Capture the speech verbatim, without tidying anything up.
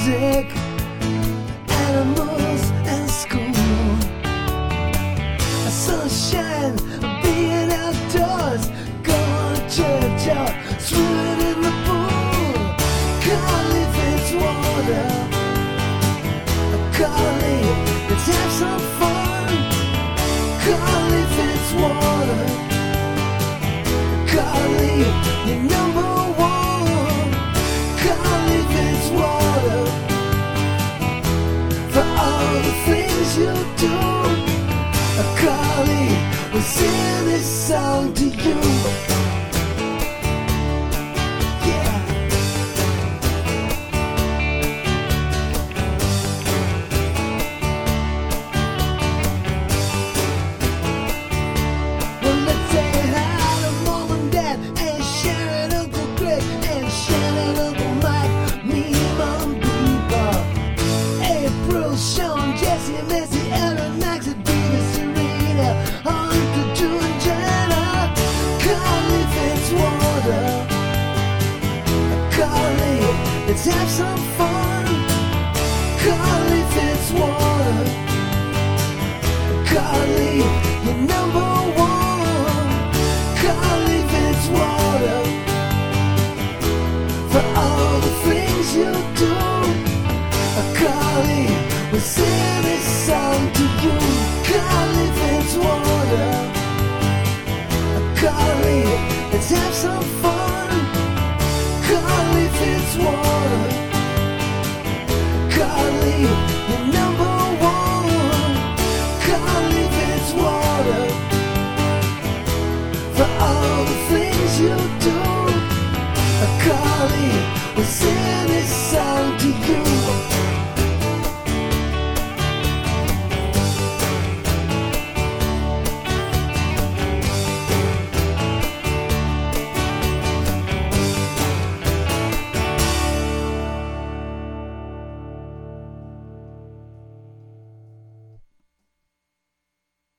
music, animals and school. Sunshine, being outdoors, going to church or swimming in the pool. Carly Fitzwater, Carly, let's have some fun. Carly Fitzwater, Carly, you're number one. Carly Fitzwater, for all the things you do. Carly, we'll sing this song to you. Yeah. Well, let's say hi to Mom and Dad, and Sharon, Uncle Greg, and Shannon, Uncle Mike, me, Mom, Bieber, April, Sean, Jesse, Missy, Ellen, Max, and Dina, Serena, Hunter, Drew, and Jenna. Carly Fitzwater, Carly, let's have some fun. Carly Fitzwater, Carly, you're number one. Carly Fitzwater, for all the things you do. Carly, we'll sing this song to you. Carly Fitzwater, Carly, let's have some fun. Carly Fitzwater, Carly, you're number one. Carly Fitzwater, for all the things you do. Carly, we'll sing this song to you.